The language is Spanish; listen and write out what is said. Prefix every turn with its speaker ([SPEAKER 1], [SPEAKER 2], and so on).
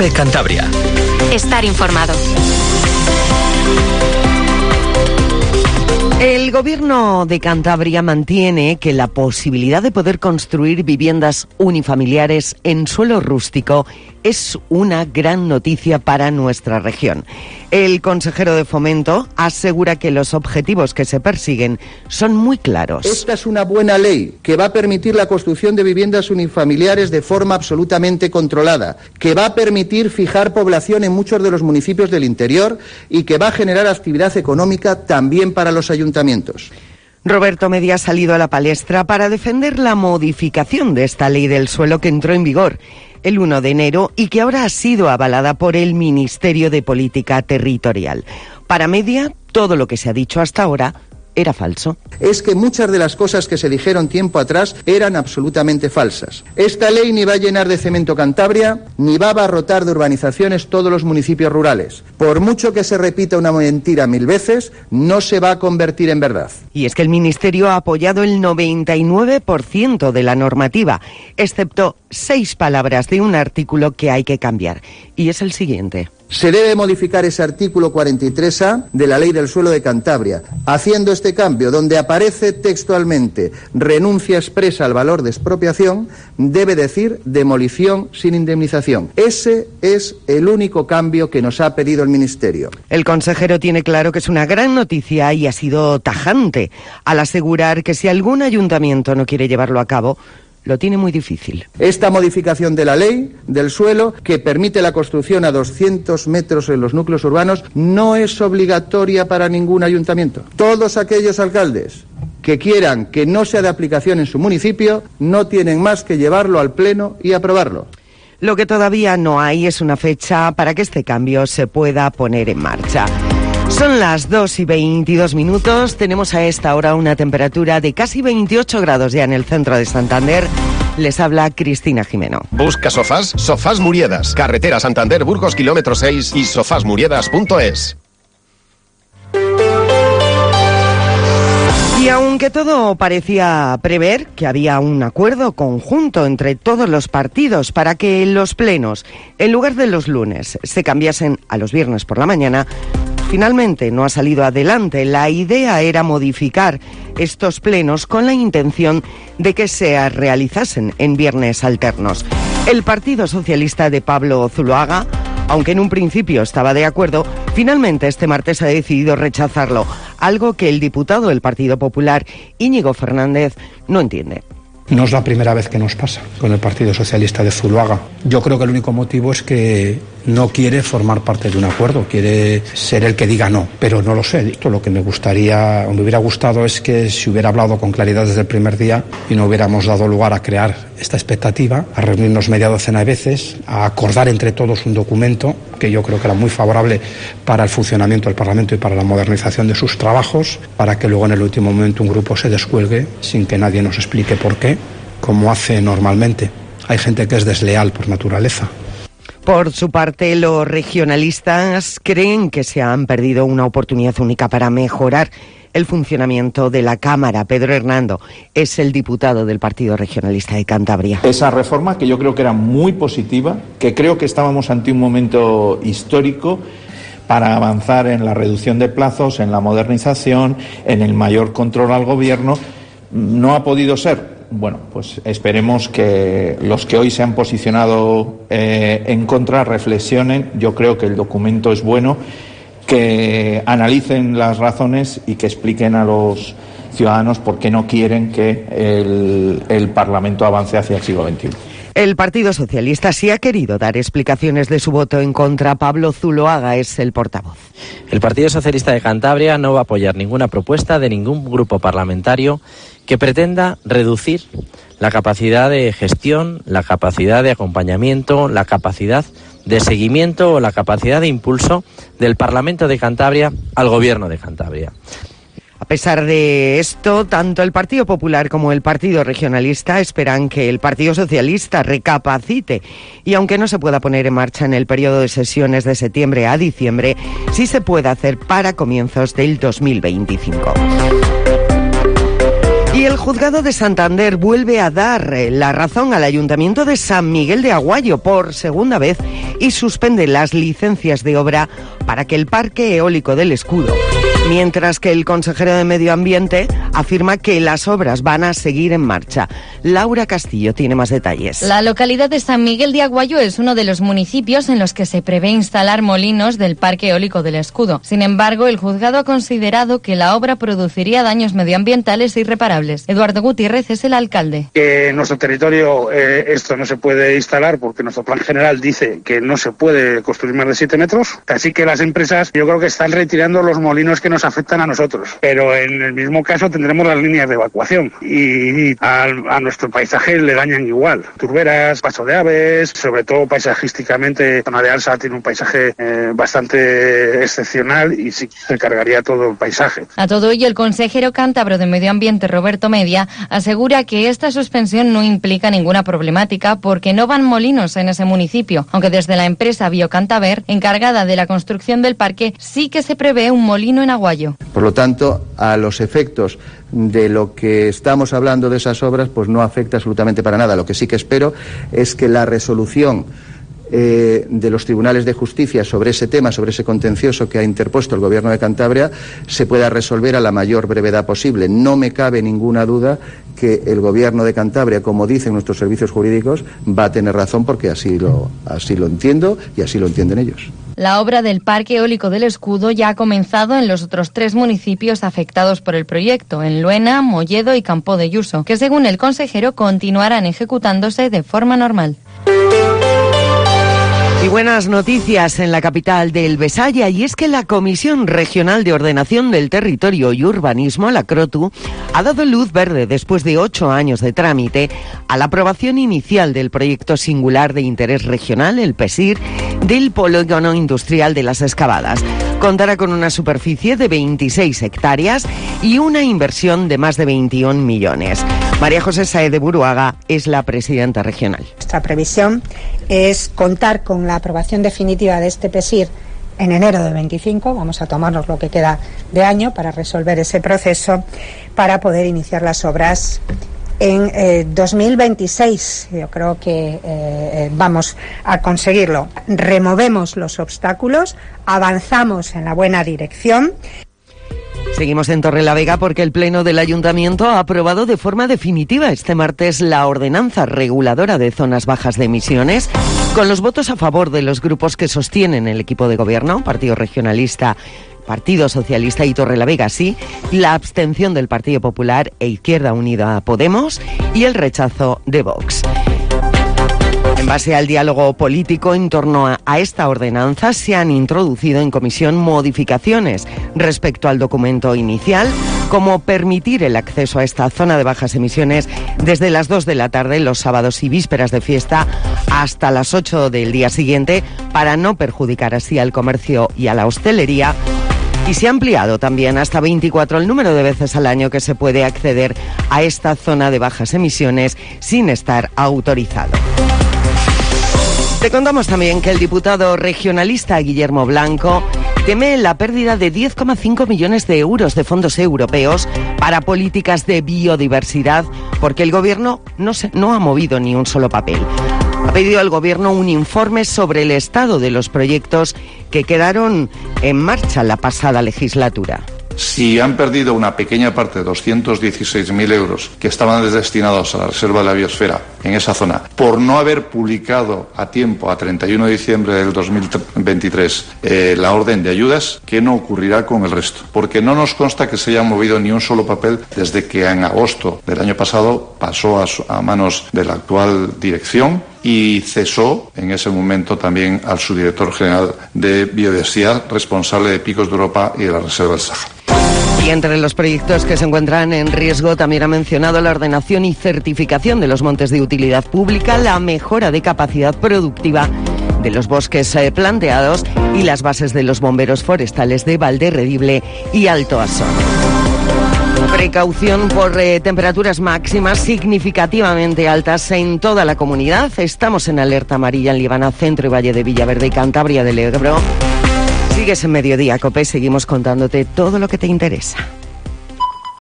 [SPEAKER 1] COPE Cantabria.
[SPEAKER 2] Estar informado.
[SPEAKER 3] El Gobierno de Cantabria mantiene que la posibilidad de poder construir viviendas unifamiliares en suelo rústico es una gran noticia para nuestra región. El consejero de Fomento asegura que los objetivos que se persiguen son muy claros.
[SPEAKER 4] Esta es una buena ley que va a permitir la construcción de viviendas unifamiliares de forma absolutamente controlada, que va a permitir fijar población en muchos de los municipios del interior y que va a generar actividad económica también para los ayuntamientos.
[SPEAKER 3] Roberto Media ha salido a la palestra para defender la modificación de esta ley del suelo que entró en vigor el 1 de enero y que ahora ha sido avalada por el Ministerio de Política Territorial. Para Media, todo lo que se ha dicho hasta ahora era falso.
[SPEAKER 4] Es que muchas de las cosas que se dijeron tiempo atrás eran absolutamente falsas. Esta ley ni va a llenar de cemento Cantabria, ni va a abarrotar de urbanizaciones todos los municipios rurales. Por mucho que se repita una mentira 1000 veces, no se va a convertir en verdad.
[SPEAKER 3] Y es que el Ministerio ha apoyado el 99% de la normativa, excepto 6 palabras de un artículo que hay que cambiar. Y es el siguiente.
[SPEAKER 4] Se debe modificar ese artículo 43A de la Ley del Suelo de Cantabria, haciendo este cambio donde aparece textualmente renuncia expresa al valor de expropiación, debe decir demolición sin indemnización. Ese es el único cambio que nos ha pedido el Ministerio.
[SPEAKER 3] El consejero tiene claro que es una gran noticia y ha sido tajante al asegurar que si algún ayuntamiento no quiere llevarlo a cabo, lo tiene muy difícil.
[SPEAKER 4] Esta modificación de la ley del suelo, que permite la construcción a 200 metros en los núcleos urbanos, no es obligatoria para ningún ayuntamiento. Todos aquellos alcaldes que quieran que no sea de aplicación en su municipio, no tienen más que llevarlo al Pleno y aprobarlo.
[SPEAKER 3] Lo que todavía no hay es una fecha para que este cambio se pueda poner en marcha. Son las 2:22. Tenemos a esta hora una temperatura de casi 28 grados ya en el centro de Santander. Les habla Cristina Jimeno.
[SPEAKER 5] Busca sofás, Sofás Muriedas. Carretera Santander, Burgos, kilómetro 6 y sofasmuriedas.es.
[SPEAKER 3] Y aunque todo parecía prever que había un acuerdo conjunto entre todos los partidos para que los plenos, en lugar de los lunes, se cambiasen a los viernes por la mañana, finalmente no ha salido adelante. La idea era modificar estos plenos con la intención de que se realizasen en viernes alternos. El Partido Socialista de Pablo Zuloaga, aunque en un principio estaba de acuerdo, finalmente este martes ha decidido rechazarlo, algo que el diputado del Partido Popular, Íñigo Fernández, no entiende.
[SPEAKER 6] No es la primera vez que nos pasa con el Partido Socialista de Zuloaga. Yo creo que el único motivo es que no quiere formar parte de un acuerdo, quiere ser el que diga no, pero no lo sé. Esto lo que me hubiera gustado es que se hubiera hablado con claridad desde el primer día y no hubiéramos dado lugar a crear esta expectativa, a reunirnos media docena de veces, a acordar entre todos un documento que yo creo que era muy favorable para el funcionamiento del Parlamento y para la modernización de sus trabajos, para que luego en el último momento un grupo se descuelgue sin que nadie nos explique por qué, como hace normalmente. Hay gente que es desleal por naturaleza.
[SPEAKER 3] Por su parte, los regionalistas creen que se han perdido una oportunidad única para mejorar el funcionamiento de la Cámara. Pedro Hernando es el diputado del Partido Regionalista de Cantabria.
[SPEAKER 7] Esa reforma, que yo creo que era muy positiva, que creo que estábamos ante un momento histórico para avanzar en la reducción de plazos, en la modernización, en el mayor control al gobierno, no ha podido ser. Bueno, pues esperemos que los que hoy se han posicionado en contra reflexionen. Yo creo que el documento es bueno, que analicen las razones y que expliquen a los ciudadanos por qué no quieren que el Parlamento avance hacia el siglo XXI.
[SPEAKER 3] El Partido Socialista sí ha querido dar explicaciones de su voto en contra. Pablo Zuloaga es el portavoz.
[SPEAKER 8] El Partido Socialista de Cantabria no va a apoyar ninguna propuesta de ningún grupo parlamentario que pretenda reducir la capacidad de gestión, la capacidad de acompañamiento, la capacidad de seguimiento o la capacidad de impulso del Parlamento de Cantabria al Gobierno de Cantabria.
[SPEAKER 3] A pesar de esto, tanto el Partido Popular como el Partido Regionalista esperan que el Partido Socialista recapacite y, aunque no se pueda poner en marcha en el periodo de sesiones de septiembre a diciembre, sí se puede hacer para comienzos del 2025. Y el juzgado de Santander vuelve a dar la razón al Ayuntamiento de San Miguel de Aguayo por segunda vez y suspende las licencias de obra para que el parque eólico del Escudo, mientras que el consejero de Medio Ambiente afirma que las obras van a seguir en marcha. Laura Castillo tiene más detalles.
[SPEAKER 1] La localidad de San Miguel de Aguayo es uno de los municipios en los que se prevé instalar molinos del parque eólico del Escudo. Sin embargo, el juzgado ha considerado que la obra produciría daños medioambientales irreparables. Eduardo Gutiérrez es el alcalde.
[SPEAKER 9] En nuestro territorio esto no se puede instalar porque nuestro plan general dice que no se puede construir más de 7 metros. Así que las empresas yo creo que están retirando los molinos que nos afectan a nosotros. Pero en el mismo caso tendremos las líneas de evacuación y a nuestro paisaje le dañan igual. Turberas, paso de aves, sobre todo paisajísticamente, zona de Alsa tiene un paisaje bastante excepcional y sí se cargaría todo el paisaje.
[SPEAKER 1] A todo ello, el consejero cántabro de Medio Ambiente, Roberto Media, asegura que esta suspensión no implica ninguna problemática porque no van molinos en ese municipio, aunque desde la empresa Biocantaver, encargada de la construcción del parque, sí que se prevé un molino en Aguayo.
[SPEAKER 4] Por lo tanto, a los efectos de lo que estamos hablando de esas obras, pues no afecta absolutamente para nada. Lo que sí que espero es que la resolución de los tribunales de justicia sobre ese tema, sobre ese contencioso que ha interpuesto el Gobierno de Cantabria, se pueda resolver a la mayor brevedad posible. No me cabe ninguna duda que el Gobierno de Cantabria, como dicen nuestros servicios jurídicos, va a tener razón porque así lo entiendo y así lo entienden ellos.
[SPEAKER 1] La obra del Parque Eólico del Escudo ya ha comenzado en los otros 3 municipios afectados por el proyecto, en Luena, Molledo y Campo de Yuso, que según el consejero continuarán ejecutándose de forma normal.
[SPEAKER 3] Y buenas noticias en la capital del Besaya, y es que la Comisión Regional de Ordenación del Territorio y Urbanismo, la CROTU, ha dado luz verde después de 8 años de trámite a la aprobación inicial del proyecto singular de interés regional, el PESIR, del polígono industrial de Las Excavadas. Contará con una superficie de 26 hectáreas y una inversión de más de 21 millones. María José Saez de Buruaga es la presidenta regional.
[SPEAKER 10] Nuestra previsión es contar con la aprobación definitiva de este PESIR en enero de 25. Vamos a tomarnos lo que queda de año para resolver ese proceso, para poder iniciar las obras en 2026. Yo creo que vamos a conseguirlo. Removemos los obstáculos, avanzamos en la buena dirección.
[SPEAKER 3] Seguimos en Torrelavega porque el Pleno del Ayuntamiento ha aprobado de forma definitiva este martes la ordenanza reguladora de zonas bajas de emisiones, con los votos a favor de los grupos que sostienen el equipo de gobierno, Partido Regionalista, Partido Socialista y Torrelavega sí, la abstención del Partido Popular e Izquierda Unida Podemos y el rechazo de Vox. En base al diálogo político en torno a esta ordenanza, se han introducido en comisión modificaciones respecto al documento inicial, como permitir el acceso a esta zona de bajas emisiones desde las 2 de la tarde los sábados y vísperas de fiesta hasta las 8 del día siguiente, para no perjudicar así al comercio y a la hostelería. Y se ha ampliado también hasta 24 el número de veces al año que se puede acceder a esta zona de bajas emisiones sin estar autorizado. Te contamos también que el diputado regionalista Guillermo Blanco teme la pérdida de 10,5 millones de euros de fondos europeos para políticas de biodiversidad, porque el Gobierno no ha movido ni un solo papel. Ha pedido al Gobierno un informe sobre el estado de los proyectos que quedaron en marcha la pasada legislatura.
[SPEAKER 11] Si han perdido una pequeña parte de 216.000 euros que estaban destinados a la Reserva de la Biosfera en esa zona, por no haber publicado a tiempo, a 31 de diciembre del 2023, la orden de ayudas, ¿qué no ocurrirá con el resto? Porque no nos consta que se haya movido ni un solo papel desde que en agosto del año pasado pasó a manos de la actual dirección y cesó en ese momento también al subdirector general de Biodiversidad, responsable de Picos de Europa y de la Reserva del Sáhara.
[SPEAKER 3] Y entre los proyectos que se encuentran en riesgo también ha mencionado la ordenación y certificación de los montes de utilidad pública, la mejora de capacidad productiva de los bosques planteados y las bases de los bomberos forestales de Valderredible y Alto Asón. Precaución por temperaturas máximas significativamente altas en toda la comunidad. Estamos en alerta amarilla en Líbana, Centro y Valle de Villaverde y Cantabria del Ebro. Sigues en Mediodía Cope, seguimos contándote todo lo que te interesa.